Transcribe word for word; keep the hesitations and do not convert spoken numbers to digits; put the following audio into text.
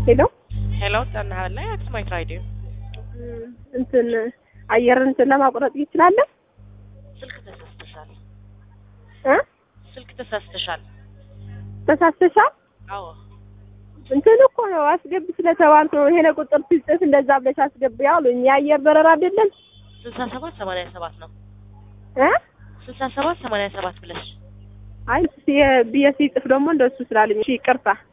ሄሎ ሄሎ ተናለ አክስ ማይ ትራይዲዮ እንትን አየር እንትን ለማቁረጥ ይችላል ስልክ ተሳስተሻል እ ስልክ ተሳስተሻል ተሳስተሻል አዎ እንትን እኮ ነው አስገብ ስለተባልኩ ነው ይሄን ቁጥር ሲጽፍ እንደዛ ብለሽ አስገብ ያሉኝ የአየር በረራ አይደለም ስልሳ ሰባት ሰማንያ ሰባት ነው እ ስልሳ ሰባት ሰማንያ ሰባት ብለሽ አይ ሲቢኤስ ይጽፍ ደግሞ እንደሱ ስላልኝ እሺ ይቅርታ